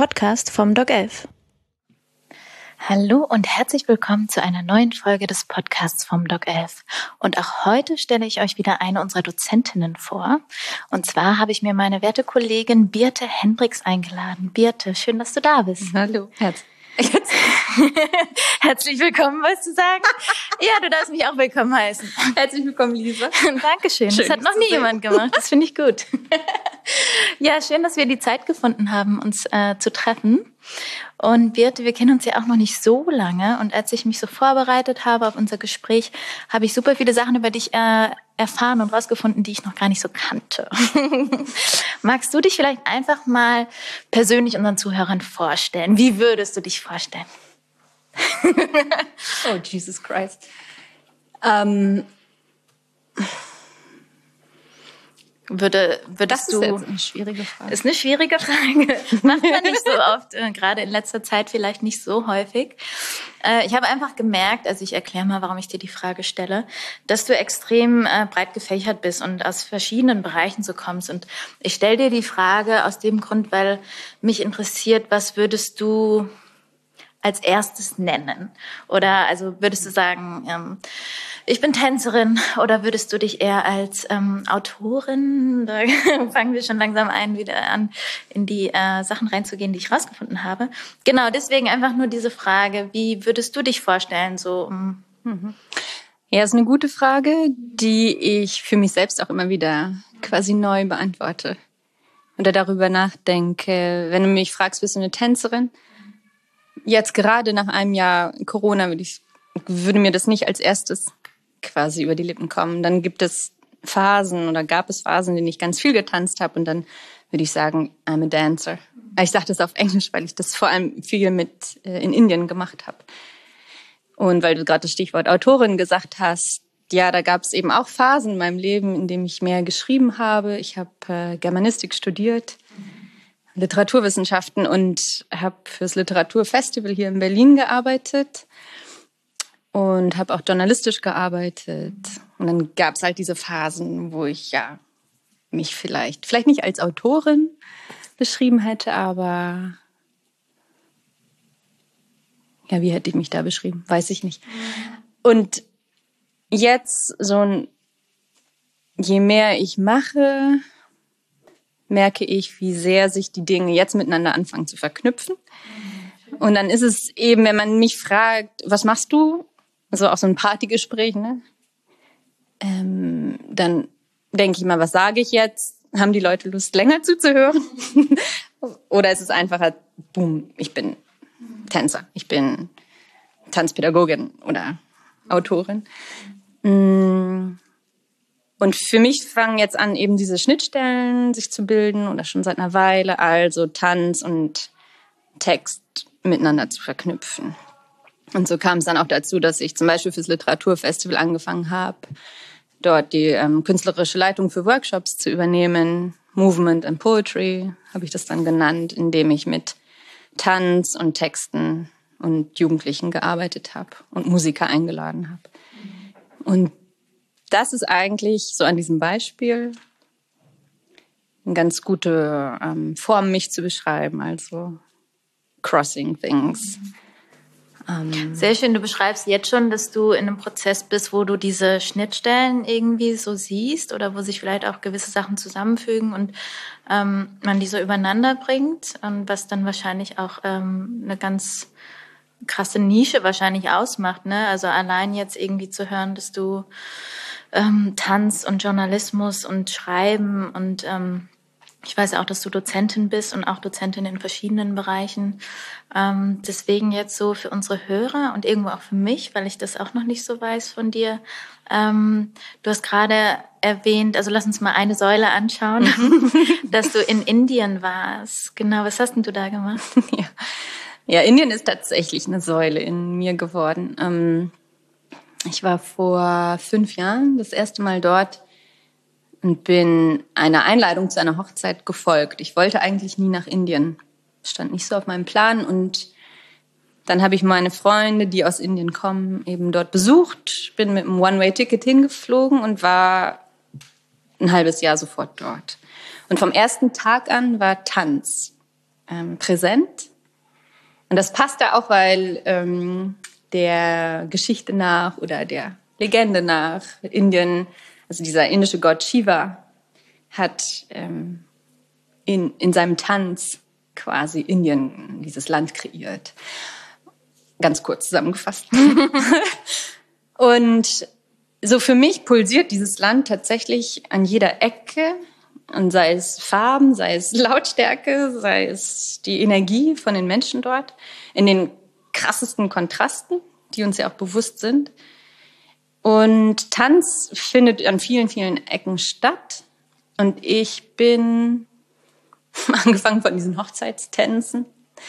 Podcast vom Doc11. Hallo und herzlich willkommen zu einer neuen Folge des Podcasts vom Doc11. Und auch heute stelle ich euch wieder eine unserer Dozentinnen vor. Und zwar habe ich mir meine werte Kollegin Birte Hendricks eingeladen. Birte, schön, dass du da bist. Hallo, Herzlich willkommen, wolltest du sagen? Ja, du darfst mich auch willkommen heißen. Herzlich willkommen, Lisa. Dankeschön, das hat noch nie jemand gemacht, das finde ich gut. Ja, schön, dass wir die Zeit gefunden haben, uns zu treffen. Und Birte, wir kennen uns ja auch noch nicht so lange. Und als ich mich so vorbereitet habe auf unser Gespräch, habe ich super viele Sachen über dich erfahren und rausgefunden, die ich noch gar nicht so kannte. Magst du dich vielleicht einfach mal persönlich unseren Zuhörern vorstellen? Wie würdest du dich vorstellen? Oh, Jesus Christ. Würdest das du? Ist jetzt eine schwierige Frage. Ist eine schwierige Frage. Macht man nicht so oft, gerade in letzter Zeit vielleicht nicht so häufig. Ich habe einfach gemerkt, also ich erkläre mal, warum ich dir die Frage stelle, dass du extrem breit gefächert bist und aus verschiedenen Bereichen so kommst. Und ich stelle dir die Frage aus dem Grund, weil mich interessiert, was würdest du als erstes nennen? Oder also würdest du sagen, ich bin Tänzerin, oder würdest du dich eher als Autorin, da fangen wir schon langsam wieder an, in die Sachen reinzugehen, die ich rausgefunden habe. Genau, deswegen einfach nur diese Frage, wie würdest du dich vorstellen? Ja, ist eine gute Frage, die ich für mich selbst auch immer wieder quasi neu beantworte. Oder darüber nachdenke, wenn du mich fragst, bist du eine Tänzerin? Jetzt gerade nach einem Jahr Corona würde mir das nicht als erstes quasi über die Lippen kommen. Dann gibt es Phasen oder gab es Phasen, in denen ich ganz viel getanzt habe, und dann würde ich sagen, I'm a dancer. Ich sage das auf Englisch, weil ich das vor allem viel in Indien gemacht habe. Und weil du gerade das Stichwort Autorin gesagt hast, ja, da gab es eben auch Phasen in meinem Leben, in denen ich mehr geschrieben habe. Ich habe Germanistik studiert, Literaturwissenschaften, und habe fürs Literaturfestival hier in Berlin gearbeitet und habe auch journalistisch gearbeitet. Und dann gab es halt diese Phasen, wo ich ja mich vielleicht nicht als Autorin beschrieben hätte, aber ja, wie hätte ich mich da beschrieben? Weiß ich nicht. Und jetzt je mehr ich mache, merke ich, wie sehr sich die Dinge jetzt miteinander anfangen zu verknüpfen. Und dann ist es eben, wenn man mich fragt, was machst du? Also auch so ein Partygespräch, ne? Dann denke ich mal, was sage ich jetzt? Haben die Leute Lust, länger zuzuhören? Oder ist es einfacher, boom, ich bin Tänzer, ich bin Tanzpädagogin oder Autorin. Und für mich fangen jetzt an, eben diese Schnittstellen sich zu bilden, oder schon seit einer Weile, also Tanz und Text miteinander zu verknüpfen. Und so kam es dann auch dazu, dass ich zum Beispiel fürs Literaturfestival angefangen habe, dort die künstlerische Leitung für Workshops zu übernehmen. Movement and Poetry habe ich das dann genannt, indem ich mit Tanz und Texten und Jugendlichen gearbeitet habe und Musiker eingeladen habe. Und das ist eigentlich so an diesem Beispiel eine ganz gute Form, mich zu beschreiben, also crossing things. Sehr schön, du beschreibst jetzt schon, dass du in einem Prozess bist, wo du diese Schnittstellen irgendwie so siehst oder wo sich vielleicht auch gewisse Sachen zusammenfügen und man die so übereinander bringt, und was dann wahrscheinlich auch eine ganz krasse Nische wahrscheinlich ausmacht, ne? Also allein jetzt irgendwie zu hören, dass du Tanz und Journalismus und Schreiben und ich weiß auch, dass du Dozentin bist und auch Dozentin in verschiedenen Bereichen. Deswegen jetzt so für unsere Hörer und irgendwo auch für mich, weil ich das auch noch nicht so weiß von dir. Du hast gerade erwähnt, also lass uns mal eine Säule anschauen, dass du in Indien warst. Genau, was hast denn du da gemacht? Ja, Indien ist tatsächlich eine Säule in mir geworden. Ich war vor 5 Jahren das erste Mal dort und bin einer Einladung zu einer Hochzeit gefolgt. Ich wollte eigentlich nie nach Indien. Stand nicht so auf meinem Plan. Und dann habe ich meine Freunde, die aus Indien kommen, eben dort besucht. Bin mit einem One-Way-Ticket hingeflogen und war ein halbes Jahr sofort dort. Und vom ersten Tag an war Tanz präsent. Und das passt da auch, weil der Geschichte nach oder der Legende nach Indien, also dieser indische Gott Shiva, hat in seinem Tanz quasi Indien, dieses Land kreiert. Ganz kurz zusammengefasst. Und so für mich pulsiert dieses Land tatsächlich an jeder Ecke. Und sei es Farben, sei es Lautstärke, sei es die Energie von den Menschen dort, in den krassesten Kontrasten, die uns ja auch bewusst sind. Und Tanz findet an vielen, vielen Ecken statt. Und ich bin, angefangen von diesen Hochzeitstänzen,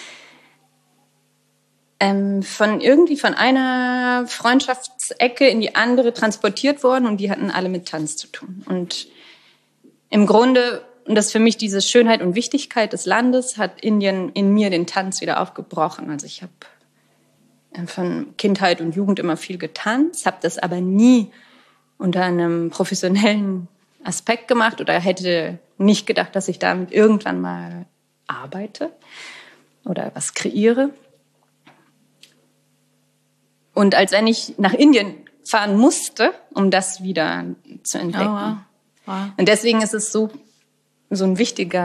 von einer Freundschaftsecke in die andere transportiert worden und die hatten alle mit Tanz zu tun. Und im Grunde, und das ist für mich diese Schönheit und Wichtigkeit des Landes, hat Indien in mir den Tanz wieder aufgebrochen. Also ich habe von Kindheit und Jugend immer viel getanzt, habe das aber nie unter einem professionellen Aspekt gemacht oder hätte nicht gedacht, dass ich damit irgendwann mal arbeite oder was kreiere. Und als wenn ich nach Indien fahren musste, um das wieder zu entdecken. Oh, wow. Wow. Und deswegen ist es so ein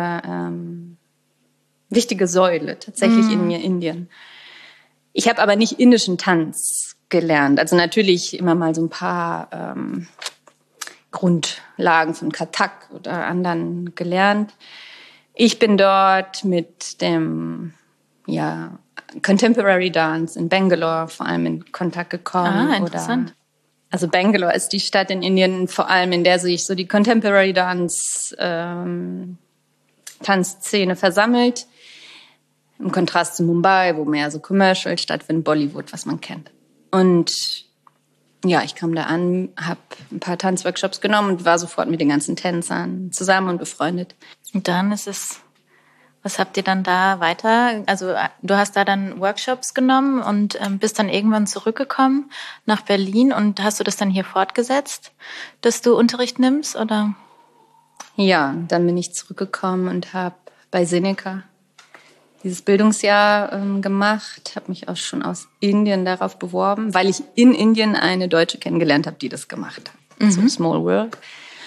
wichtige Säule tatsächlich in mir, Indien. Ich habe aber nicht indischen Tanz gelernt. Also natürlich immer mal so ein paar Grundlagen von Kathak oder anderen gelernt. Ich bin dort mit dem Contemporary Dance in Bangalore vor allem in Kontakt gekommen. Ah, interessant. Also Bangalore ist die Stadt in Indien, vor allem in der sich so die Contemporary Dance Tanzszene versammelt. Im Kontrast zu Mumbai, wo mehr so Commercial stattfindet, Bollywood, was man kennt. Und ja, ich kam da an, habe ein paar Tanzworkshops genommen und war sofort mit den ganzen Tänzern zusammen und befreundet. Und dann was habt ihr dann da weiter? Also du hast da dann Workshops genommen und bist dann irgendwann zurückgekommen nach Berlin und hast du das dann hier fortgesetzt, dass du Unterricht nimmst, oder? Ja, dann bin ich zurückgekommen und habe bei Seneca dieses Bildungsjahr gemacht, habe mich auch schon aus Indien darauf beworben, weil ich in Indien eine Deutsche kennengelernt habe, die das gemacht hat. So Small World.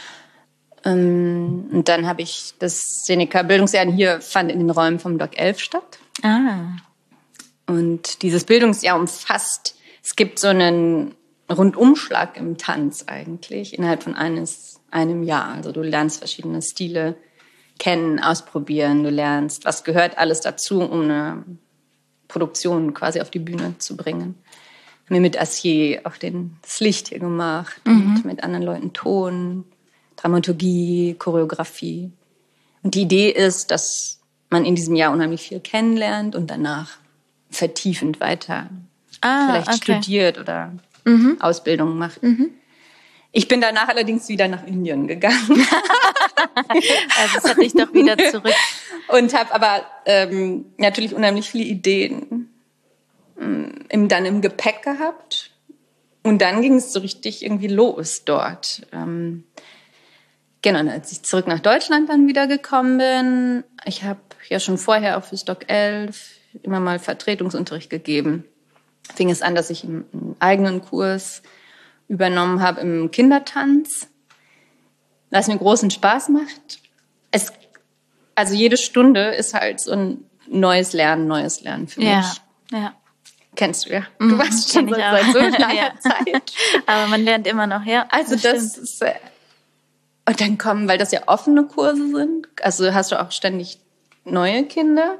Und dann habe ich das Seneca-Bildungsjahr hier fand in den Räumen vom Doc 11 statt. Ah. Und dieses Bildungsjahr umfasst, es gibt so einen Rundumschlag im Tanz eigentlich innerhalb von einem Jahr. Also du lernst verschiedene Stile kennen, ausprobieren, du lernst, was gehört alles dazu, um eine Produktion quasi auf die Bühne zu bringen. Haben wir mit Assier auch das Licht hier gemacht und mit anderen Leuten Ton, Dramaturgie, Choreografie. Und die Idee ist, dass man in diesem Jahr unheimlich viel kennenlernt und danach vertiefend weiter vielleicht studiert oder Ausbildung macht. Ich bin danach allerdings wieder nach Indien gegangen. Also es hat dich doch wieder zurück. Und habe aber natürlich unheimlich viele Ideen dann im Gepäck gehabt. Und dann ging es so richtig irgendwie los dort. Genau, als ich zurück nach Deutschland dann wieder gekommen bin, ich habe ja schon vorher auch fürs Doc 11 immer mal Vertretungsunterricht gegeben. Fing es an, dass ich einen eigenen Kurs übernommen habe im Kindertanz, was mir großen Spaß macht. Also jede Stunde ist halt so ein neues Lernen für mich. Ja. Kennst du ja. Du warst schon seit so langer Zeit. Aber man lernt immer noch, ja. Also das ist... Und dann kommen, weil das ja offene Kurse sind, also hast du auch ständig neue Kinder.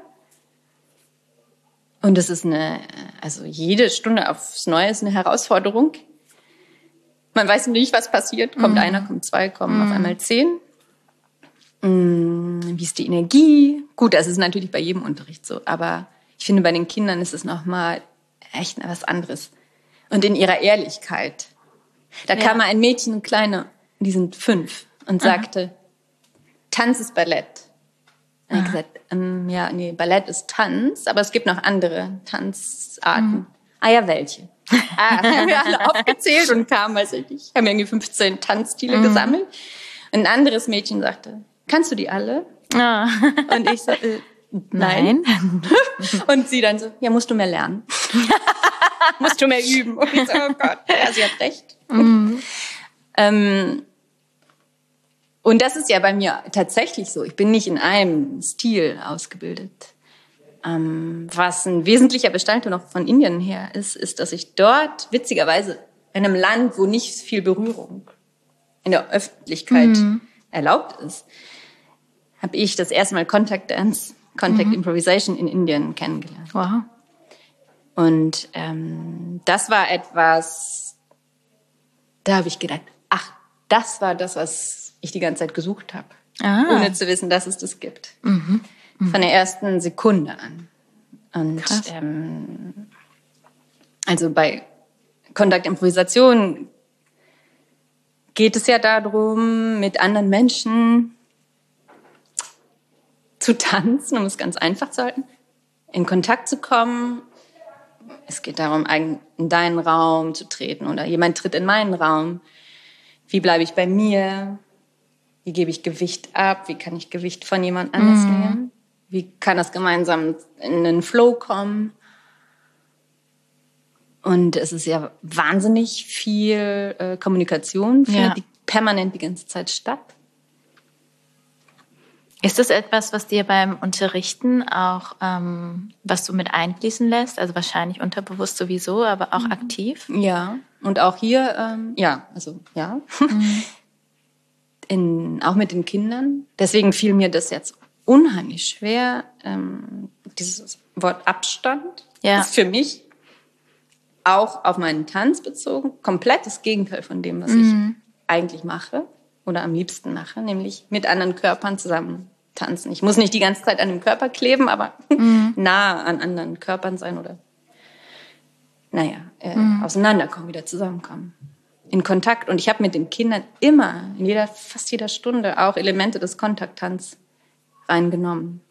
Und es ist also jede Stunde aufs Neue ist eine Herausforderung. Man weiß nicht, was passiert. Kommt einer, kommt zwei, kommen auf einmal 10. Wie ist die Energie? Gut, das ist natürlich bei jedem Unterricht so. Aber ich finde, bei den Kindern ist es nochmal echt was anderes. Und in ihrer Ehrlichkeit. Da kam mal ein Mädchen, eine Kleine, die sind 5. Und sagte, Tanz ist Ballett. Und ich gesagt, Ballett ist Tanz, aber es gibt noch andere Tanzarten. Ah ja, welche? Haben wir alle aufgezählt und kamen, weiß ich nicht, haben irgendwie 15 Tanzstile gesammelt. Und ein anderes Mädchen sagte, kannst du die alle? Und ich so, Nein. Und sie dann so, ja, musst du mehr lernen. Musst du mehr üben. Und ich so, oh Gott, ja, sie hat recht. Und das ist ja bei mir tatsächlich so. Ich bin nicht in einem Stil ausgebildet. Was ein wesentlicher Bestandteil noch von Indien her ist, dass ich dort, witzigerweise, in einem Land, wo nicht viel Berührung in der Öffentlichkeit erlaubt ist, habe ich das erste Mal Contact Dance, Contact Improvisation in Indien kennengelernt. Wow. Und das war etwas, da habe ich gedacht, ach, das war das, was ich die ganze Zeit gesucht habe. Ohne zu wissen, dass es das gibt. Von der ersten Sekunde an. Und also bei Kontaktimprovisation geht es ja darum, mit anderen Menschen zu tanzen, um es ganz einfach zu halten, in Kontakt zu kommen. Es geht darum, in deinen Raum zu treten oder jemand tritt in meinen Raum. Wie bleibe ich bei mir? Wie gebe ich Gewicht ab? Wie kann ich Gewicht von jemand anders nehmen? Wie kann das gemeinsam in den Flow kommen? Und es ist ja wahnsinnig viel Kommunikation, die permanent die ganze Zeit statt. Ist das etwas, was dir beim Unterrichten auch, was du mit einfließen lässt? Also wahrscheinlich unterbewusst sowieso, aber auch aktiv? Ja, und auch hier, ja. Auch mit den Kindern. Deswegen fiel mir das jetzt unheimlich schwer. Dieses Wort Abstand ist für mich auch auf meinen Tanz bezogen komplett das Gegenteil von dem, was ich eigentlich mache oder am liebsten mache, nämlich mit anderen Körpern zusammen tanzen. Ich muss nicht die ganze Zeit an dem Körper kleben, aber nah an anderen Körpern sein oder auseinanderkommen, wieder zusammenkommen. In Kontakt. Und ich habe mit den Kindern immer, fast jeder Stunde auch Elemente des Kontakttanz reingenommen.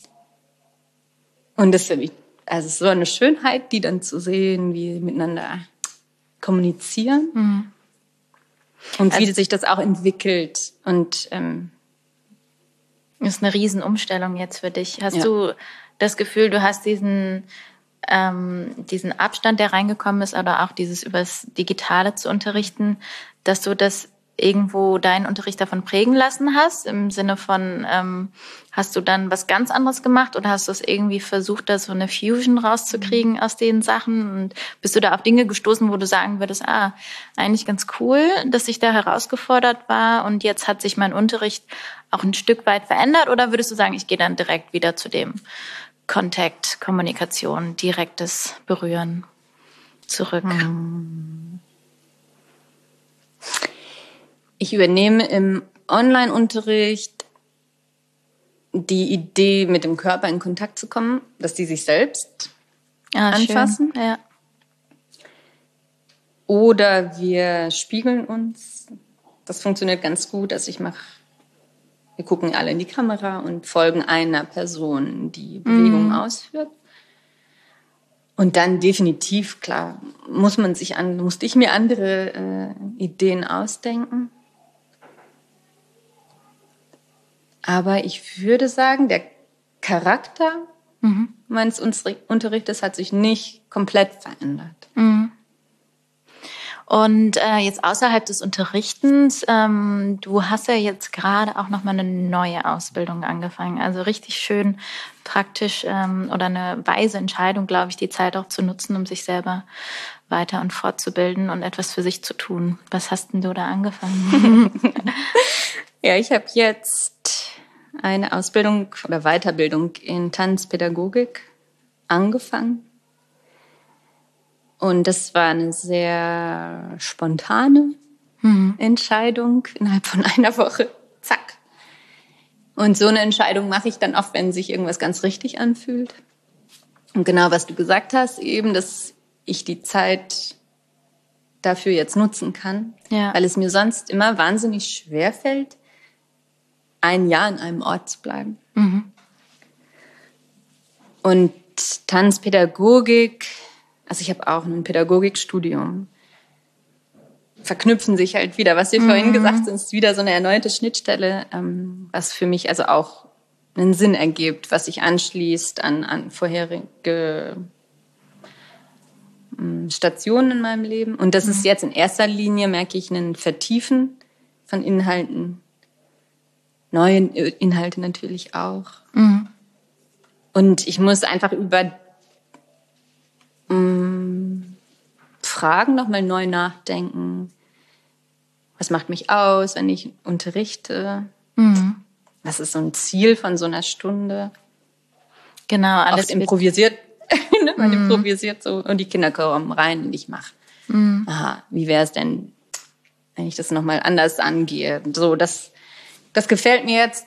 Und das ist für mich, also so eine Schönheit, die dann zu sehen, wie sie miteinander kommunizieren und wie sich das auch entwickelt. Und das ist eine Riesenumstellung jetzt für dich. Hast du das Gefühl, du hast diesen Abstand, der reingekommen ist, oder auch dieses übers Digitale zu unterrichten, dass du das irgendwo deinen Unterricht davon prägen lassen hast? Im Sinne von, hast du dann was ganz anderes gemacht oder hast du es irgendwie versucht, da so eine Fusion rauszukriegen aus den Sachen? Und bist du da auf Dinge gestoßen, wo du sagen würdest, eigentlich ganz cool, dass ich da herausgefordert war und jetzt hat sich mein Unterricht auch ein Stück weit verändert? Oder würdest du sagen, ich gehe dann direkt wieder zu dem Kontakt, Kommunikation, direktes Berühren zurück? Ich übernehme im Online-Unterricht die Idee, mit dem Körper in Kontakt zu kommen, dass die sich selbst anfassen. Schön. Ja. Oder wir spiegeln uns. Das funktioniert ganz gut. Also wir gucken alle in die Kamera und folgen einer Person, die Bewegungen ausführt. Und dann definitiv, klar, musste ich mir andere Ideen ausdenken. Aber ich würde sagen, der Charakter meines Unterrichtes hat sich nicht komplett verändert. Und jetzt außerhalb des Unterrichtens, du hast ja jetzt gerade auch nochmal eine neue Ausbildung angefangen. Also richtig schön praktisch oder eine weise Entscheidung, glaube ich, die Zeit auch zu nutzen, um sich selber weiter und fortzubilden und etwas für sich zu tun. Was hast denn du da angefangen? Ja, ich habe jetzt eine Ausbildung oder Weiterbildung in Tanzpädagogik angefangen. Und das war eine sehr spontane Entscheidung innerhalb von einer Woche. Zack. Und so eine Entscheidung mache ich dann oft, wenn sich irgendwas ganz richtig anfühlt. Und genau, was du gesagt hast, eben, dass ich die Zeit dafür jetzt nutzen kann. Ja. Weil es mir sonst immer wahnsinnig schwer fällt, ein Jahr an einem Ort zu bleiben. Und Tanzpädagogik, also ich habe auch ein Pädagogikstudium, verknüpfen sich halt wieder, was wir vorhin gesagt haben, ist wieder so eine erneute Schnittstelle, was für mich also auch einen Sinn ergibt, was sich anschließt an vorherige Stationen in meinem Leben. Und das ist jetzt in erster Linie, merke ich, ein Vertiefen von Inhalten, neue Inhalte natürlich auch. Mhm. Und ich muss einfach über Fragen nochmal neu nachdenken. Was macht mich aus, wenn ich unterrichte? Mhm. Was ist so ein Ziel von so einer Stunde? Genau, alles oft improvisiert. Man improvisiert so und die Kinder kommen rein und ich mache. Aha, wie wäre es denn, wenn ich das nochmal anders angehe? So, das gefällt mir jetzt.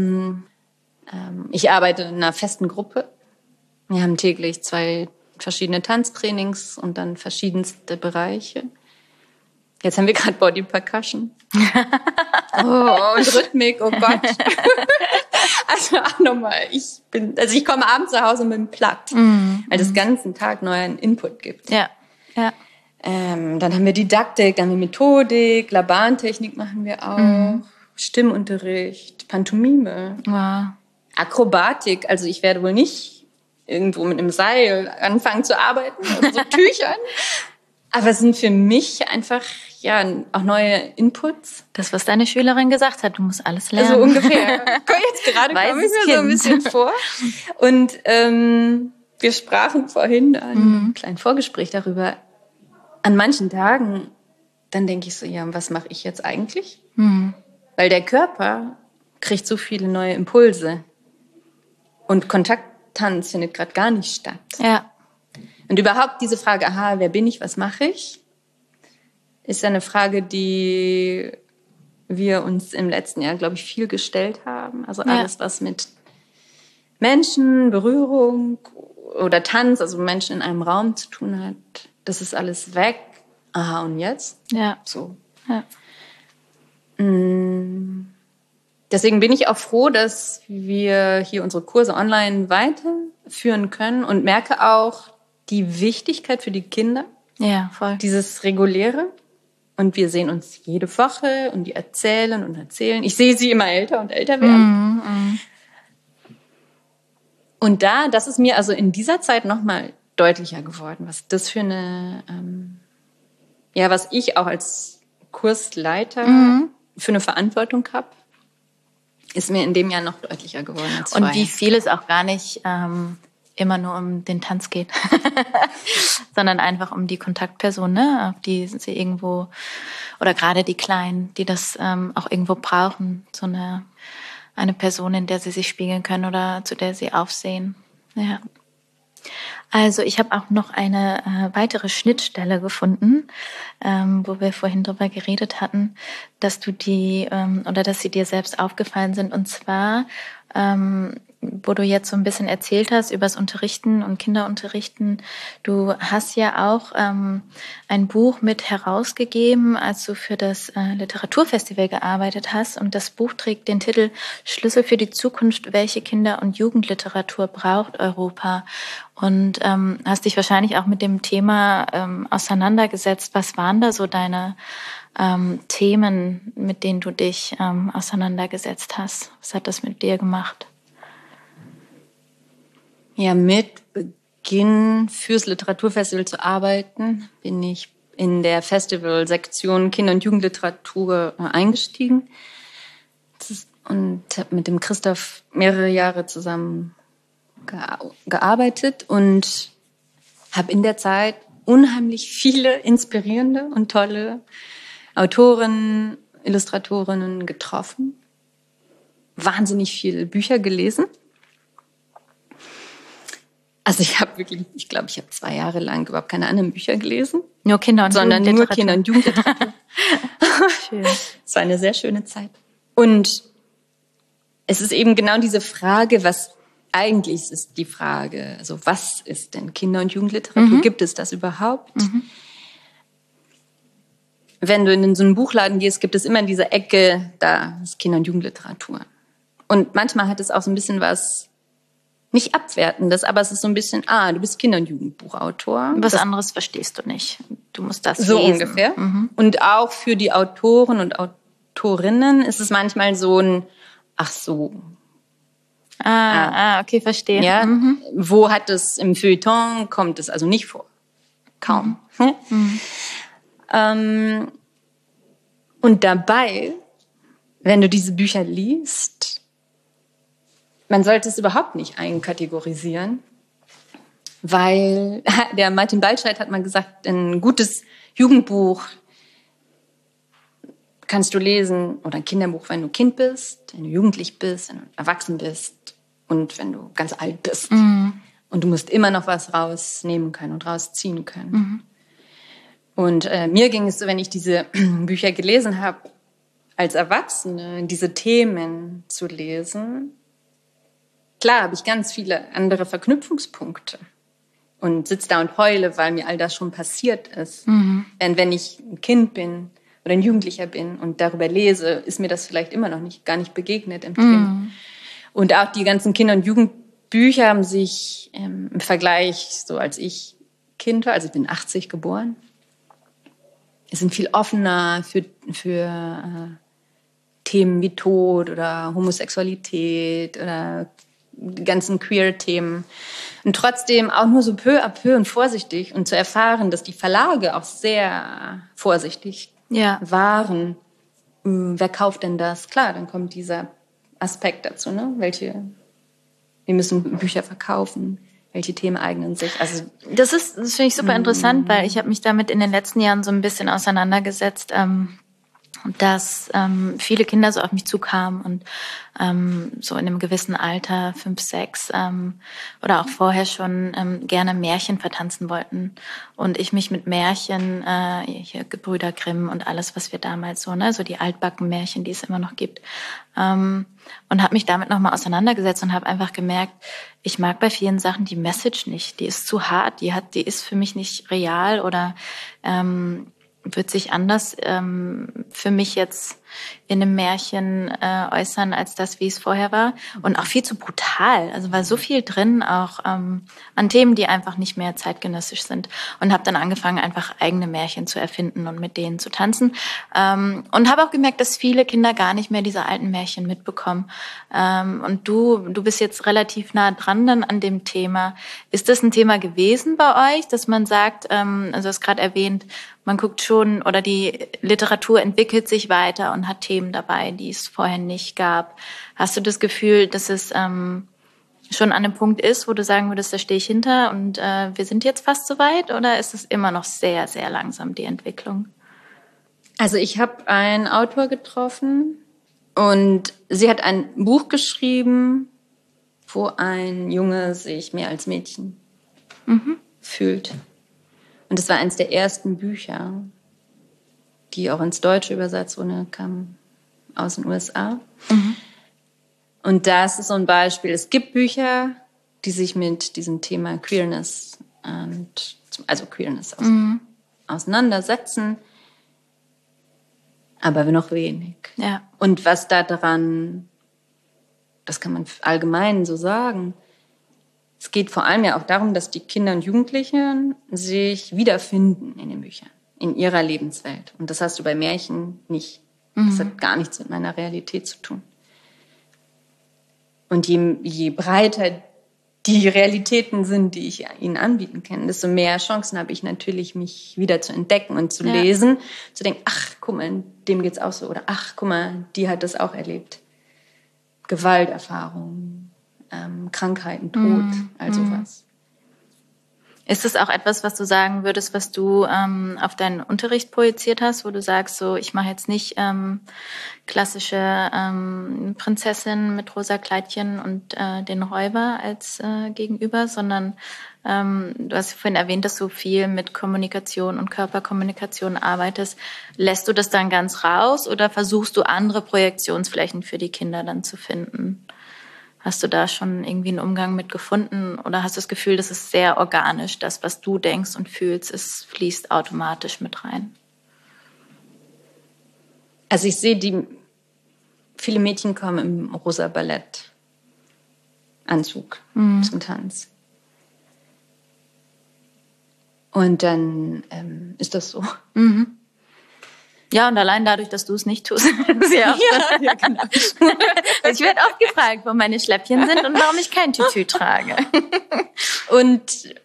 Ich arbeite in einer festen Gruppe. Wir haben täglich 2 verschiedene Tanztrainings und dann verschiedenste Bereiche. Jetzt haben wir gerade Body Percussion. Und Rhythmik, oh Gott. Also auch nochmal, ich komme abends nach Hause und bin platt, weil es den ganzen Tag neuen Input gibt. Ja, ja. Dann haben wir Didaktik, dann haben wir Methodik, Labantechnik machen wir auch, Stimmunterricht, Pantomime, Akrobatik. Also ich werde wohl nicht irgendwo mit einem Seil anfangen zu arbeiten oder so Tüchern. Aber es sind für mich einfach auch neue Inputs. Das, was deine Schülerin gesagt hat, du musst alles lernen. Also ungefähr. Jetzt gerade komme ich mir so ein bisschen vor. Und wir sprachen vorhin an einem kleinen Vorgespräch darüber. An manchen Tagen, dann denke ich so, ja, was mache ich jetzt eigentlich? Weil der Körper kriegt so viele neue Impulse. Und Kontakttanz findet gerade gar nicht statt. Ja. Und überhaupt diese Frage, wer bin ich, was mache ich, ist ja eine Frage, die wir uns im letzten Jahr, glaube ich, viel gestellt haben. Also alles, was mit Menschen, Berührung oder Tanz, also Menschen in einem Raum zu tun hat, das ist alles weg. Aha, und jetzt? Ja. So. Ja. Deswegen bin ich auch froh, dass wir hier unsere Kurse online weiterführen können und merke auch die Wichtigkeit für die Kinder. Ja, voll. Dieses Reguläre. Und wir sehen uns jede Woche und die erzählen und erzählen. Ich sehe sie immer älter und älter werden. Und das ist mir also in dieser Zeit nochmal deutlicher geworden, was das für eine, was ich auch als Kursleiter für eine Verantwortung habe, ist mir in dem Jahr noch deutlicher geworden als vorher. Und wie viel es auch gar nicht immer nur um den Tanz geht, sondern einfach um die Kontaktperson, ne, auf die sie irgendwo, oder gerade die Kleinen, die das auch irgendwo brauchen, so eine Person, in der sie sich spiegeln können oder zu der sie aufsehen. Ja. Also ich habe auch noch eine weitere Schnittstelle gefunden, wo wir vorhin drüber geredet hatten, dass du dass sie dir selbst aufgefallen sind. Und zwar, wo du jetzt so ein bisschen erzählt hast über das Unterrichten und Kinderunterrichten. Du hast ja auch ein Buch mit herausgegeben, als du für das Literaturfestival gearbeitet hast. Und das Buch trägt den Titel Schlüssel für die Zukunft, welche Kinder- und Jugendliteratur braucht Europa? Und hast dich wahrscheinlich auch mit dem Thema auseinandergesetzt. Was waren da so deine Themen, mit denen du dich auseinandergesetzt hast? Was hat das mit dir gemacht? Ja, mit Beginn fürs Literaturfestival zu arbeiten, bin ich in der Festivalsektion Kinder- und Jugendliteratur eingestiegen und habe mit dem Christoph mehrere Jahre zusammen gearbeitet und habe in der Zeit unheimlich viele inspirierende und tolle Autoren, Illustratorinnen getroffen, wahnsinnig viele Bücher gelesen. Also ich glaube, ich habe 2 Jahre lang überhaupt keine anderen Bücher gelesen. Nur Kinder- und sondern Jugendliteratur. Nur Kinder- und Jugendliteratur. Schön. Es war eine sehr schöne Zeit. Und es ist eben genau diese Frage, eigentlich ist die Frage, also was ist denn Kinder- und Jugendliteratur? Gibt es das überhaupt? Wenn du in so einen Buchladen gehst, gibt es immer in dieser Ecke, da ist Kinder- und Jugendliteratur. Und manchmal hat es auch so ein bisschen was nicht Abwertendes, aber es ist so ein bisschen, du bist Kinder- und Jugendbuchautor. Was anderes verstehst du nicht. Du musst das so lesen. Ungefähr. Und auch für die Autoren und Autorinnen ist es manchmal so ein, Okay, verstehe. Ja? Wo hat es im Feuilleton, kommt es also nicht vor. Kaum. Und dabei, wenn du diese Bücher liest, man sollte es überhaupt nicht einkategorisieren, weil der Martin Baltscheid hat mal gesagt, ein gutes Jugendbuch kannst du lesen, oder ein Kinderbuch, wenn du Kind bist, wenn du jugendlich bist, wenn du erwachsen bist und wenn du ganz alt bist. Und du musst immer noch was rausnehmen können und rausziehen können. Und mir ging es so, wenn ich diese Bücher gelesen habe, als Erwachsene diese Themen zu lesen, klar habe ich ganz viele andere Verknüpfungspunkte und sitze da und heule, weil mir all das schon passiert ist. Denn wenn ich ein Kind bin oder ein Jugendlicher bin und darüber lese, ist mir das vielleicht immer noch gar nicht begegnet im Kind. Und auch die ganzen Kinder- und Jugendbücher haben sich im Vergleich, so als ich Kind war, also ich bin 80 geboren, sind viel offener für Themen wie Tod oder Homosexualität oder die ganzen Queer-Themen. Und trotzdem auch nur so peu à peu und vorsichtig und zu erfahren, dass die Verlage auch sehr vorsichtig waren. Wer kauft denn das? Klar, dann kommt dieser Aspekt dazu, ne? Wir müssen Bücher verkaufen. Welche Themen eignen sich? Also das finde ich super interessant, weil ich habe mich damit in den letzten Jahren so ein bisschen auseinandergesetzt, dass viele Kinder so auf mich zukamen und so in einem gewissen Alter, 5, 6 oder auch vorher schon gerne Märchen vertanzen wollten. Und ich mich mit Märchen, hier Gebrüder Grimm und alles, was wir damals so, ne, so die altbacken Märchen, die es immer noch gibt, und habe mich damit nochmal auseinandergesetzt und habe einfach gemerkt, ich mag bei vielen Sachen die Message nicht. Die ist zu hart, die ist für mich nicht real oder wird sich anders für mich jetzt in einem Märchen äußern, als das, wie es vorher war. Und auch viel zu brutal. Also war so viel drin, auch an Themen, die einfach nicht mehr zeitgenössisch sind. Und habe dann angefangen, einfach eigene Märchen zu erfinden und mit denen zu tanzen. Und habe auch gemerkt, dass viele Kinder gar nicht mehr diese alten Märchen mitbekommen. Und du bist jetzt relativ nah dran dann an dem Thema. Ist das ein Thema gewesen bei euch, dass man sagt, also du hast gerade erwähnt, man guckt schon, oder die Literatur entwickelt sich weiter und hat Themen dabei, die es vorher nicht gab. Hast du das Gefühl, dass es schon an einem Punkt ist, wo du sagen würdest, da stehe ich hinter und wir sind jetzt fast so weit? Oder ist es immer noch sehr, sehr langsam, die Entwicklung? Also ich habe einen Autor getroffen und sie hat ein Buch geschrieben, wo ein Junge sich mehr als Mädchen fühlt. Und es war eines der ersten Bücher, die auch ins Deutsche übersetzt wurden, kam aus den USA. Und das ist so ein Beispiel. Es gibt Bücher, die sich mit diesem Thema Queerness auseinandersetzen, aber noch wenig. Ja. Und was da dran, das kann man allgemein so sagen, es geht vor allem ja auch darum, dass die Kinder und Jugendlichen sich wiederfinden in den Büchern, in ihrer Lebenswelt. Und das hast du bei Märchen nicht. Das hat gar nichts mit meiner Realität zu tun. Und je breiter die Realitäten sind, die ich ihnen anbieten kann, desto mehr Chancen habe ich natürlich, mich wieder zu entdecken und zu lesen, zu denken, ach, guck mal, dem geht's auch so. Oder ach, guck mal, die hat das auch erlebt. Gewalterfahrungen. Krankheiten, Tod, all sowas. Ist es auch etwas, was du sagen würdest, was du auf deinen Unterricht projiziert hast, wo du sagst, so ich mache jetzt nicht klassische Prinzessin mit rosa Kleidchen und den Räuber als Gegenüber, sondern du hast vorhin erwähnt, dass du viel mit Kommunikation und Körperkommunikation arbeitest. Lässt du das dann ganz raus oder versuchst du andere Projektionsflächen für die Kinder dann zu finden? Hast du da schon irgendwie einen Umgang mit gefunden oder hast du das Gefühl, das ist sehr organisch, das, was du denkst und fühlst, es fließt automatisch mit rein? Also ich sehe, viele Mädchen kommen im rosa Ballettanzug zum Tanz. Und dann ist das so. Ja, und allein dadurch, dass du es nicht tust. Ja, genau. Ich werde oft gefragt, wo meine Schläppchen sind und warum ich kein Tütü trage. Und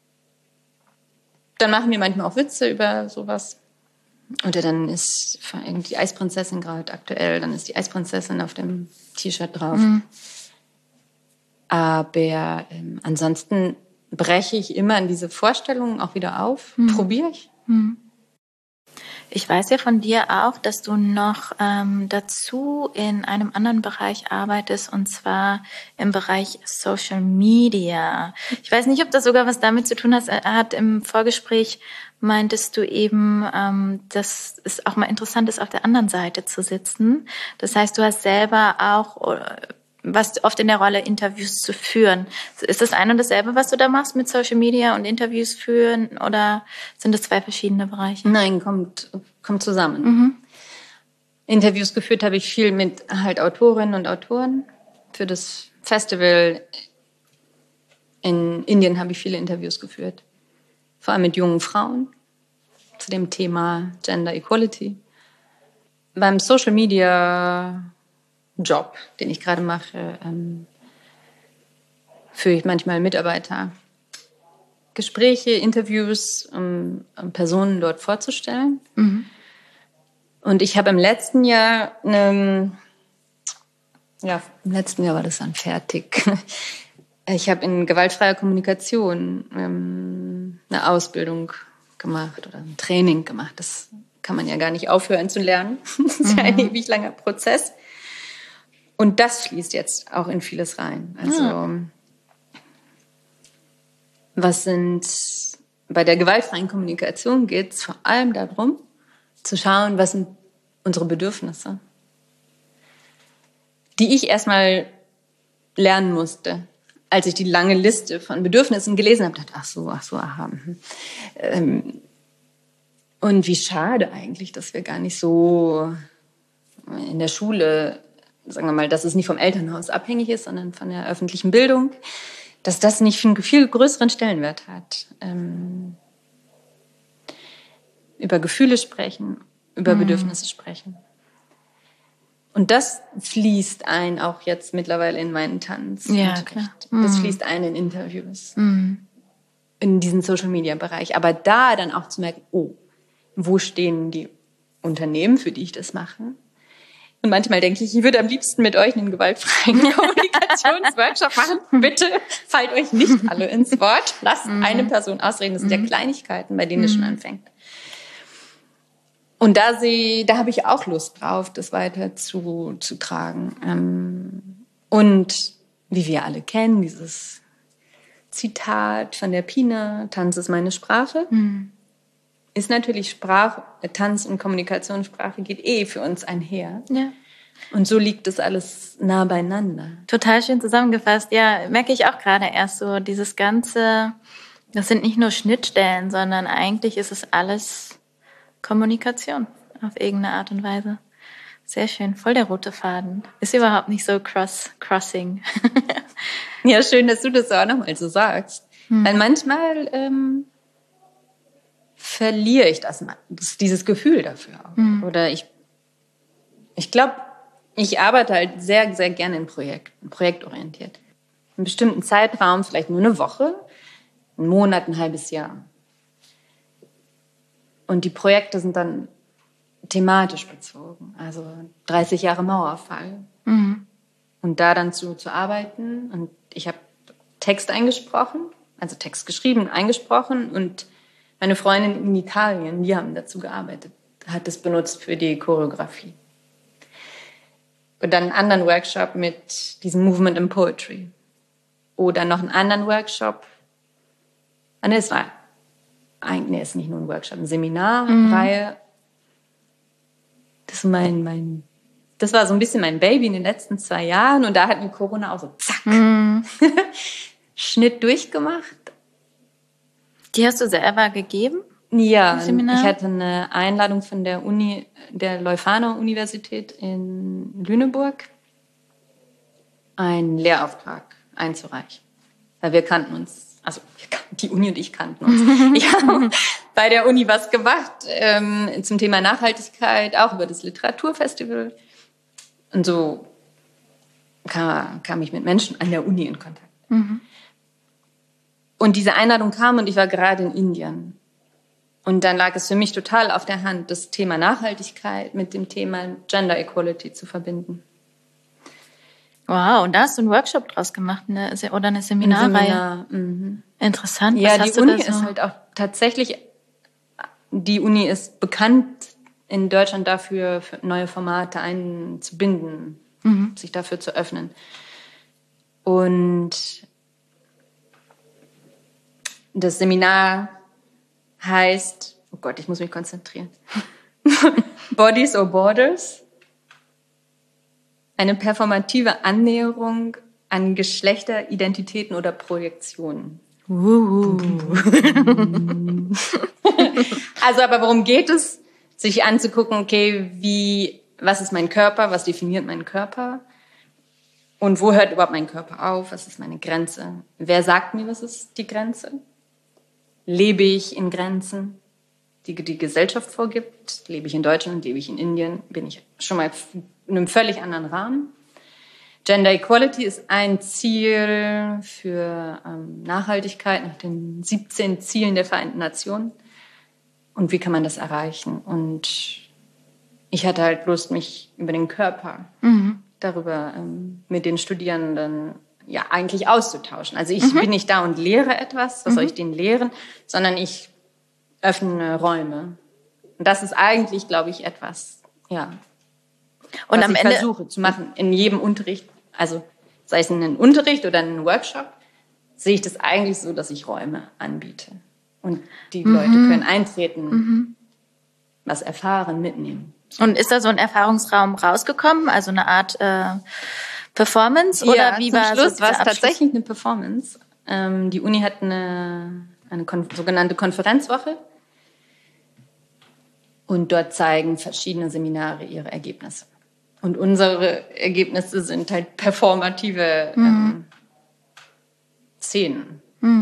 dann machen wir manchmal auch Witze über sowas. Oder dann ist die Eisprinzessin gerade aktuell, dann ist die Eisprinzessin auf dem T-Shirt drauf. Aber ansonsten breche ich immer in diese Vorstellungen auch wieder auf, probiere ich. Ich weiß ja von dir auch, dass du noch dazu in einem anderen Bereich arbeitest, und zwar im Bereich Social Media. Ich weiß nicht, ob das sogar was damit zu tun hat. Im Vorgespräch meintest du eben, dass es auch mal interessant ist, auf der anderen Seite zu sitzen. Das heißt, du hast selber auch was oft in der Rolle, Interviews zu führen. Ist das ein und dasselbe, was du da machst mit Social Media und Interviews führen, oder sind das zwei verschiedene Bereiche? Nein, kommt zusammen. Interviews geführt habe ich viel mit halt Autorinnen und Autoren. Für das Festival in Indien habe ich viele Interviews geführt. Vor allem mit jungen Frauen zu dem Thema Gender Equality. Beim Social Media Job, den ich gerade mache, führe ich manchmal Mitarbeiter Gespräche, Interviews, um Personen dort vorzustellen. Und ich habe im letzten Jahr war das dann fertig. Ich habe in gewaltfreier Kommunikation eine Ausbildung gemacht oder ein Training gemacht. Das kann man ja gar nicht aufhören zu lernen. Das ist ja ein ewig langer Prozess. Und das fließt jetzt auch in vieles rein. Also, bei der gewaltfreien Kommunikation geht es vor allem darum, zu schauen, was sind unsere Bedürfnisse, die ich erstmal lernen musste, als ich die lange Liste von Bedürfnissen gelesen habe. Dachte, ach so, aha. Und wie schade eigentlich, dass wir gar nicht so in der Schule, sagen wir mal, dass es nicht vom Elternhaus abhängig ist, sondern von der öffentlichen Bildung, dass das nicht einen viel größeren Stellenwert hat. Über Gefühle sprechen, über Bedürfnisse sprechen. Und das fließt ein auch jetzt mittlerweile in meinen Tanz. Ja, klar. Das fließt ein in Interviews, in diesen Social-Media-Bereich. Aber da dann auch zu merken, wo stehen die Unternehmen, für die ich das mache? Und manchmal denke ich würde am liebsten mit euch einen gewaltfreien Kommunikationsworkshop machen. Bitte fallt euch nicht alle ins Wort. Lasst eine Person ausreden. Das sind ja Kleinigkeiten, bei denen es schon anfängt. Und da habe ich auch Lust drauf, das weiter zu tragen. Und wie wir alle kennen, dieses Zitat von der Pina, Tanz ist meine Sprache, ist natürlich Tanz und Kommunikationssprache geht für uns einher. Ja. Und so liegt das alles nah beieinander. Total schön zusammengefasst. Ja, merke ich auch gerade erst so, dieses Ganze, das sind nicht nur Schnittstellen, sondern eigentlich ist es alles Kommunikation auf irgendeine Art und Weise. Sehr schön, voll der rote Faden. Ist überhaupt nicht so crossing. Ja, schön, dass du das auch nochmal so sagst. Weil manchmal verliere ich dieses Gefühl dafür auch. Oder ich glaube, ich arbeite halt sehr, sehr gerne in Projekten, projektorientiert. Einen bestimmten Zeitraum, vielleicht nur eine Woche, einen Monat, ein halbes Jahr. Und die Projekte sind dann thematisch bezogen. Also 30 Jahre Mauerfall. Und da dann zu arbeiten. Und ich habe Text eingesprochen, also Text geschrieben, eingesprochen. Und meine Freundin in Italien, die haben dazu gearbeitet, hat es benutzt für die Choreografie. Und dann einen anderen Workshop mit diesem Movement in Poetry. Oder noch einen anderen Workshop. Es ist nicht nur ein Workshop, eine Seminarreihe. Das war so ein bisschen mein Baby in den letzten 2 Jahren. Und da hat mir Corona auch so zack, Schnitt durchgemacht. Die hast du selber gegeben? Ja, ich hatte eine Einladung von der Leuphana-Universität in Lüneburg, einen Lehrauftrag einzureichen. Weil wir kannten uns, also die Uni und ich kannten uns. bei der Uni was gemacht zum Thema Nachhaltigkeit, auch über das Literaturfestival. Und so kam ich mit Menschen an der Uni in Kontakt. Mhm. Und diese Einladung kam und ich war gerade in Indien. Und dann lag es für mich total auf der Hand, das Thema Nachhaltigkeit mit dem Thema Gender Equality zu verbinden. Wow, und da hast du einen Workshop draus gemacht, oder eine Seminarreihe? Ein Seminar. Mhm. Interessant. Ja, die Uni ist halt auch tatsächlich, die Uni ist bekannt in Deutschland dafür, für neue Formate einzubinden, sich dafür zu öffnen. Und das Seminar heißt, oh Gott, ich muss mich konzentrieren, Bodies or Borders, eine performative Annäherung an Geschlechter, Identitäten oder Projektionen. Also, aber worum geht es? Sich anzugucken, okay, was ist mein Körper, was definiert meinen Körper und wo hört überhaupt mein Körper auf, was ist meine Grenze? Wer sagt mir, was ist die Grenze? Lebe ich in Grenzen, die die Gesellschaft vorgibt? Lebe ich in Deutschland, lebe ich in Indien? Bin ich schon mal in einem völlig anderen Rahmen? Gender Equality ist ein Ziel für Nachhaltigkeit nach den 17 Zielen der Vereinten Nationen. Und wie kann man das erreichen? Und ich hatte halt Lust, mich über den Körper darüber mit den Studierenden ja eigentlich auszutauschen. Also ich bin nicht da und lehre etwas, was soll ich denen lehren, sondern ich öffne Räume. Und das ist eigentlich, glaube ich, etwas, ja, und was am Ende versuche zu machen in jedem Unterricht. Also sei es in einem Unterricht oder in einem Workshop, sehe ich das eigentlich so, dass ich Räume anbiete. Und die Leute können eintreten, was erfahren, mitnehmen. Und ist da so ein Erfahrungsraum rausgekommen? Also eine Art Performance? Oder ja, wie zum war Schluss so war es tatsächlich eine Performance. Die Uni hat eine sogenannte Konferenzwoche. Und dort zeigen verschiedene Seminare ihre Ergebnisse. Und unsere Ergebnisse sind halt performative Szenen.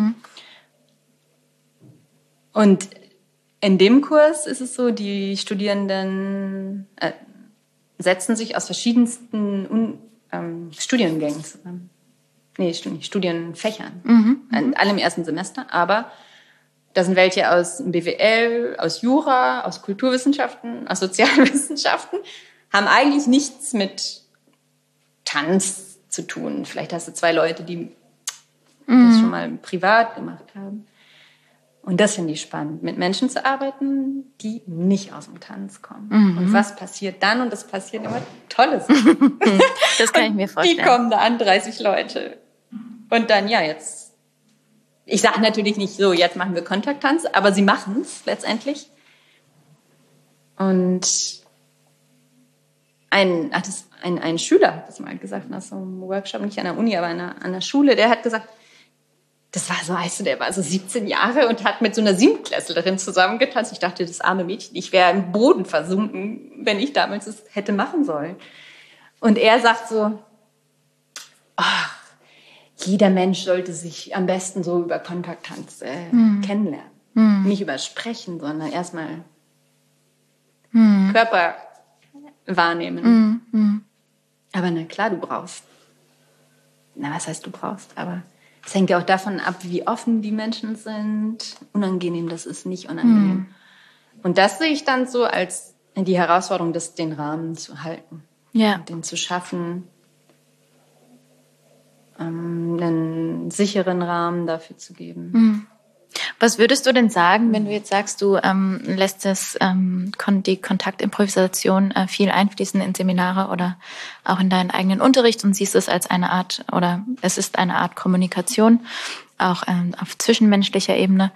Und in dem Kurs ist es so, die Studierenden setzen sich aus verschiedensten Studiengängen zusammen. Nee, Studienfächern. Alle im ersten Semester, aber da sind welche aus BWL, aus Jura, aus Kulturwissenschaften, aus Sozialwissenschaften, haben eigentlich nichts mit Tanz zu tun. Vielleicht hast du 2 Leute, die das schon mal privat gemacht haben. Und das finde ich spannend, mit Menschen zu arbeiten, die nicht aus dem Tanz kommen. Und was passiert dann? Und das passieren immer tolle Sachen. Das kann ich mir vorstellen. Die kommen da an, 30 Leute. Und dann, ja, jetzt, ich sage natürlich nicht so, jetzt machen wir Kontakttanz, aber sie machen es letztendlich. Und ein Schüler hat das mal gesagt, nach so einem Workshop, nicht an der Uni, aber an der Schule, der hat gesagt, das war so, weißt du, der war so 17 Jahre und hat mit so einer 7-Klässlerin zusammengetanzt. Ich dachte, das arme Mädchen, ich wäre im Boden versunken, wenn ich damals das hätte machen sollen. Und er sagt so, ach, jeder Mensch sollte sich am besten so über Kontakttanz kennenlernen. Nicht über Sprechen, sondern erstmal Körper wahrnehmen. Aber na klar, du brauchst. Na, was heißt du brauchst? Aber es hängt ja auch davon ab, wie offen die Menschen sind. Unangenehm, das ist nicht unangenehm. Und das sehe ich dann so als die Herausforderung, den Rahmen zu halten. Ja. Und den zu schaffen, einen sicheren Rahmen dafür zu geben. Was würdest du denn sagen, wenn du jetzt sagst, du lässt die Kontaktimprovisation viel einfließen in Seminare oder auch in deinen eigenen Unterricht und siehst es als eine Art, oder es ist eine Art Kommunikation, auch auf zwischenmenschlicher Ebene.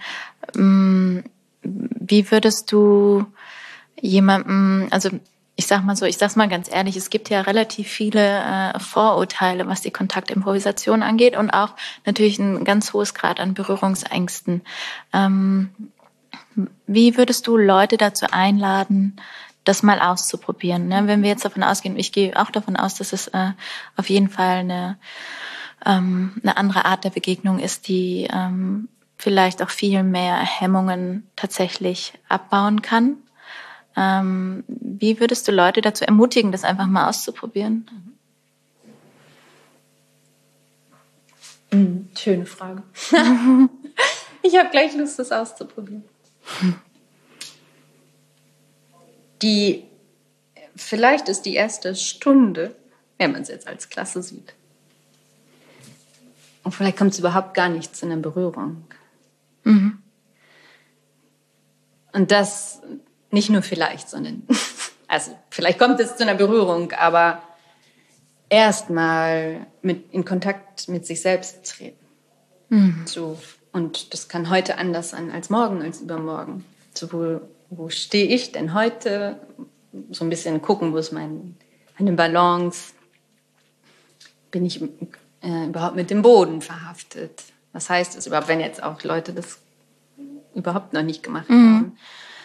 Wie würdest du jemandem, also ich sag's mal ganz ehrlich, es gibt ja relativ viele Vorurteile, was die Kontaktimprovisation angeht und auch natürlich ein ganz hohes Grad an Berührungsängsten. Wie würdest du Leute dazu einladen, das mal auszuprobieren? Ne? Wenn wir jetzt davon ausgehen, ich gehe auch davon aus, dass es auf jeden Fall eine andere Art der Begegnung ist, die vielleicht auch viel mehr Hemmungen tatsächlich abbauen kann. Wie würdest du Leute dazu ermutigen, das einfach mal auszuprobieren? Schöne Frage. Ich habe gleich Lust, das auszuprobieren. Vielleicht ist die erste Stunde, wenn man es jetzt als Klasse sieht. Und vielleicht kommt es überhaupt gar nicht zu einer Berührung. Mhm. Und das nicht nur vielleicht, sondern, also vielleicht kommt es zu einer Berührung, aber erstmal in Kontakt mit sich selbst treten. Mhm. So. Und das kann heute anders sein als morgen, als übermorgen. So, wo stehe ich denn heute? So ein bisschen gucken, wo ist meine Balance? Bin ich überhaupt mit dem Boden verhaftet? Was heißt das überhaupt, wenn jetzt auch Leute das überhaupt noch nicht gemacht haben?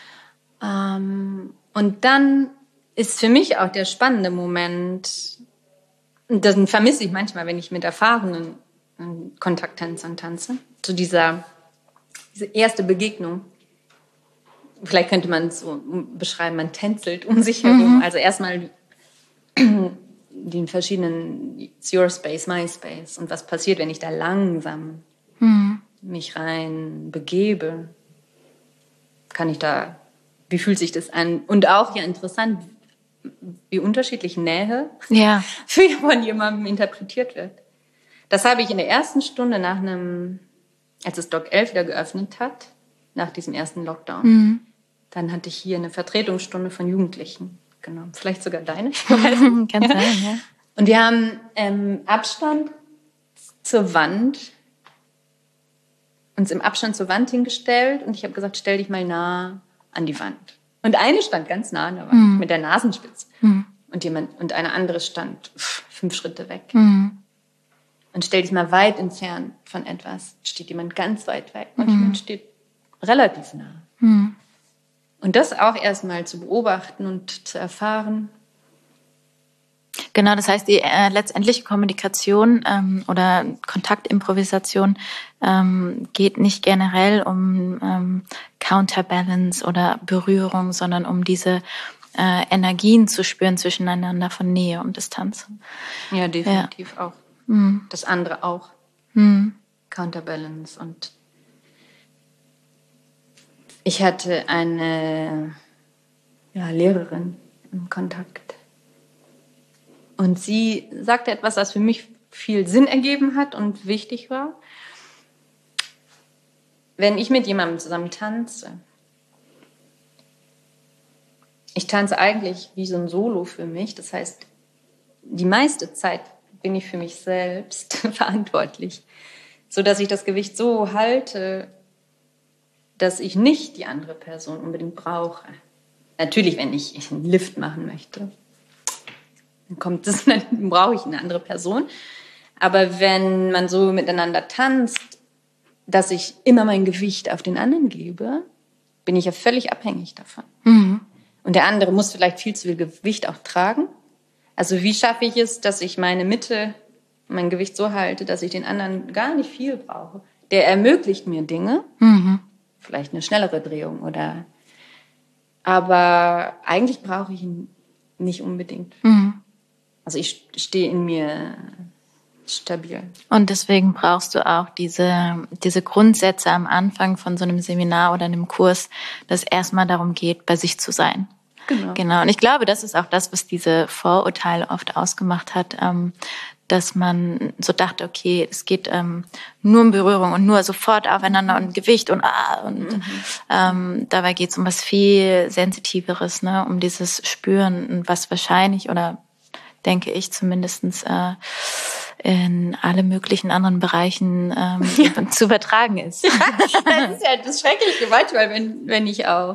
Und dann ist für mich auch der spannende Moment, und das vermisse ich manchmal, wenn ich mit erfahrenen Kontakttänzern tanze, zu diese erste Begegnung. Vielleicht könnte man es so beschreiben, man tänzelt um sich herum. Also erstmal den verschiedenen, it's your space, my space. Und was passiert, wenn ich da langsam mich rein begebe? Wie fühlt sich das an? Und auch, ja, interessant, wie unterschiedlich Nähe von jemandem interpretiert wird. Das habe ich in der ersten Stunde als das Doc 11 wieder geöffnet hat, nach diesem ersten Lockdown. Dann hatte ich hier eine Vertretungsstunde von Jugendlichen. Genau, vielleicht sogar deine. Kann sein, ja. Und wir haben Abstand zur Wand, uns im Abstand zur Wand hingestellt und ich habe gesagt, stell dich mal nah an die Wand. Und eine stand ganz nah an der Wand, mit der Nasenspitze. Und eine andere stand 5 Schritte weg. Und stell dich mal weit entfernt von etwas. Steht jemand ganz weit weg und jemand steht relativ nah. Und das auch erstmal zu beobachten und zu erfahren. Genau, das heißt, die letztendliche Kommunikation oder Kontaktimprovisation geht nicht generell um Counterbalance oder Berührung, sondern um diese Energien zu spüren zwischeneinander von Nähe und Distanz. Ja, definitiv auch. Das andere auch. Counterbalance. Und ich hatte eine Lehrerin im Kontakt. Und sie sagte etwas, was für mich viel Sinn ergeben hat und wichtig war. Wenn ich mit jemandem zusammen tanze, ich tanze eigentlich wie so ein Solo für mich. Das heißt, die meiste Zeit bin ich für mich selbst verantwortlich, sodass ich das Gewicht so halte, dass ich nicht die andere Person unbedingt brauche. Natürlich, wenn ich einen Lift machen möchte, dann brauche ich eine andere Person. Aber wenn man so miteinander tanzt, dass ich immer mein Gewicht auf den anderen gebe, bin ich ja völlig abhängig davon. Und der andere muss vielleicht viel zu viel Gewicht auch tragen. Also wie schaffe ich es, dass ich meine Mitte, mein Gewicht so halte, dass ich den anderen gar nicht viel brauche? Der ermöglicht mir Dinge, vielleicht eine schnellere Drehung aber eigentlich brauche ich ihn nicht unbedingt. Also ich stehe in mir stabil. Und deswegen brauchst du auch diese Grundsätze am Anfang von so einem Seminar oder einem Kurs, dass erstmal darum geht, bei sich zu sein. Genau. Und ich glaube, das ist auch das, was diese Vorurteile oft ausgemacht hat, dass man so dachte, okay, es geht nur um Berührung und nur sofort aufeinander und Gewicht und dabei geht es um was viel Sensitiveres, ne, um dieses Spüren, was wahrscheinlich oder denke ich zumindestens in alle möglichen anderen Bereichen zu übertragen ist. Das ist ja das Schreckliche manchmal, wenn ich auch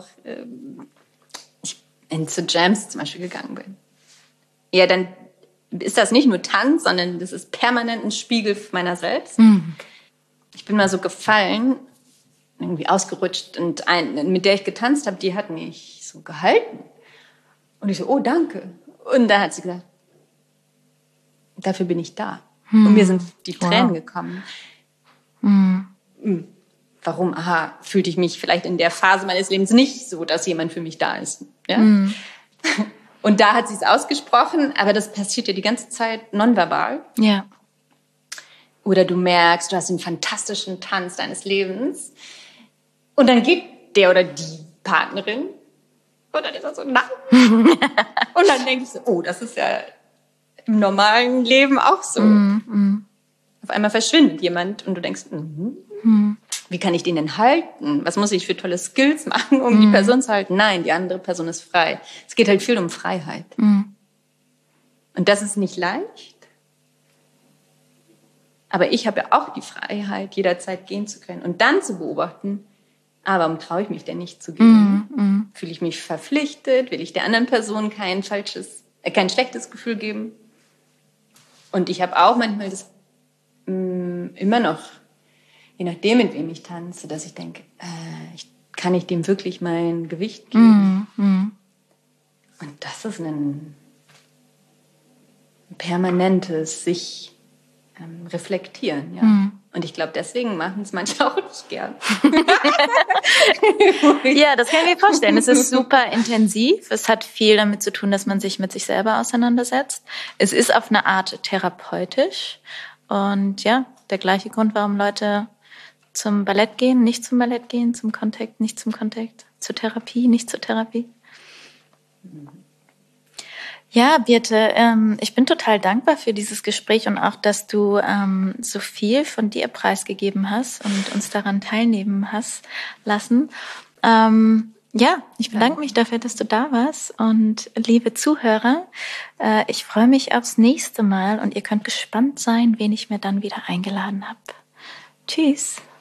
zu Jams zum Beispiel gegangen bin. Ja, dann ist das nicht nur Tanz, sondern das ist permanent ein Spiegel meiner selbst. Ich bin mal so gefallen, irgendwie ausgerutscht und mit der ich getanzt habe, die hat mich so gehalten. Und ich so, oh, danke. Und dann hat sie gesagt, dafür bin ich da. Und mir sind die Tränen gekommen. warum, fühlte ich mich vielleicht in der Phase meines Lebens nicht so, dass jemand für mich da ist. Ja? Und da hat sie es ausgesprochen, aber das passiert ja die ganze Zeit nonverbal. Ja. Oder du merkst, du hast einen fantastischen Tanz deines Lebens und dann geht der oder die Partnerin und dann ist er so, nein. Und dann denke ich so, oh, das ist ja im normalen Leben auch so. Auf einmal verschwindet jemand und du denkst, wie kann ich den denn halten? Was muss ich für tolle Skills machen, um die Person zu halten? Nein, die andere Person ist frei. Es geht halt viel um Freiheit. Und das ist nicht leicht. Aber ich habe ja auch die Freiheit, jederzeit gehen zu können und dann zu beobachten, warum traue ich mich denn nicht zu gehen? Fühle ich mich verpflichtet? Will ich der anderen Person kein schlechtes Gefühl geben? Und ich habe auch manchmal das immer noch, je nachdem, mit wem ich tanze, dass ich denke, kann ich dem wirklich mein Gewicht geben? Und das ist ein permanentes sich reflektieren, ja. Und ich glaube, deswegen machen es manche auch nicht gern. Ja, das kann ich mir vorstellen. Es ist super intensiv. Es hat viel damit zu tun, dass man sich mit sich selber auseinandersetzt. Es ist auf eine Art therapeutisch. Und ja, der gleiche Grund, warum Leute zum Ballett gehen, nicht zum Ballett gehen, zum Kontakt, nicht zum Kontakt, zur Therapie, nicht zur Therapie. Ja, Birte, ich bin total dankbar für dieses Gespräch und auch, dass du so viel von dir preisgegeben hast und uns daran teilnehmen hast lassen. Ja, ich bedanke mich dafür, dass du da warst und liebe Zuhörer, ich freue mich aufs nächste Mal und ihr könnt gespannt sein, wen ich mir dann wieder eingeladen habe. Tschüss.